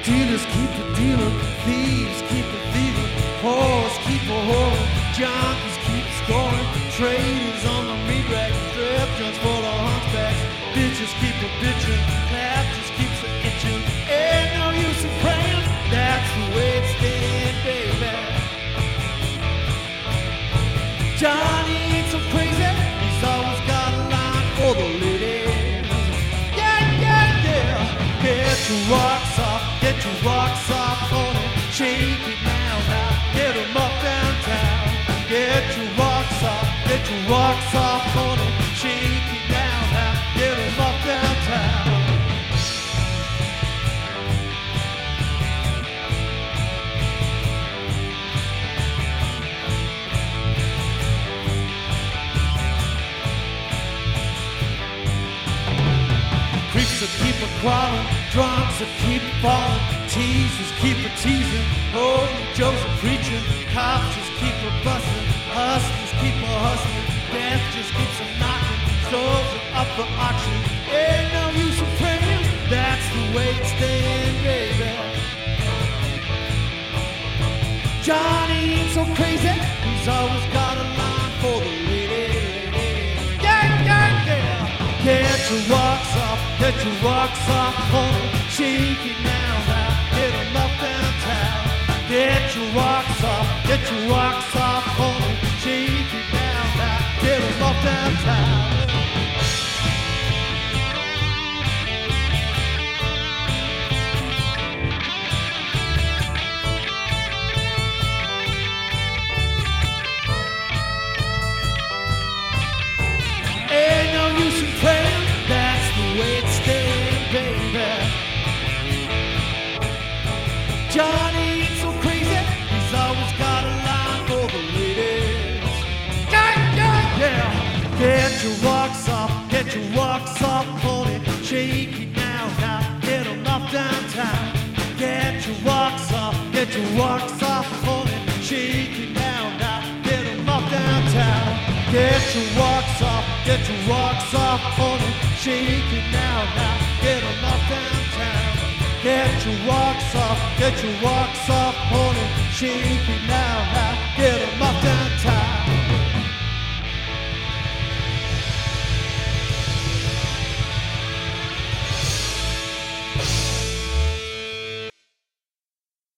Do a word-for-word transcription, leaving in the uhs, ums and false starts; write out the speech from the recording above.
Dealers keep a dealing, thieves keep a thieving, whores keep a whoring, junkies keep scoring, traders on the meat rack, strip joints full of hunchbacks, bitches keep a bitching, clap just keeps a itching. Ain't no use in praying, that's the way it's been, baby. Johnny ain't so crazy, he's always got a line for the ladies. Yeah, yeah, yeah. Get your rocks off, get your rocks off on it. Shake it now, now, get 'em up downtown. Get your rocks off, get your rocks off on it. Shake it now, now, get 'em up downtown. Creeps will keep a crawling, drunks will keep falling, teasers keep a teasing, old Joes are preaching, cops just keep a busting, hustlers keep a hustling, death just keeps a knocking, souls are up for auction. Ain't no use in praying, that's the way it's staying, baby. Johnny ain't so crazy, he's always got a line for the lady. Yeah, yeah, yeah. Get your rocks off, get your rocks off on it. Shake it now, now, get 'em up downtown. Get your rocks off, get your rocks off on it. Shake it now, now, get 'em up downtown. Ain't no use in praying, that's the way it's staying, baby. Johnny ain't so crazy, he's always got a line for the ladies. Yeah, yeah, yeah. Get your rocks off, get your rocks off on it. Shake it now, now, get 'em up downtown. Get your rocks off, get your rocks off on it. Shake it now, now, get 'em up downtown. Get your rocks off, get your rocks off on it. Shake it now, now, get 'em up downtown. Get your rocks off, get your rocks off on it. Shake it now, now, get 'em up downtown.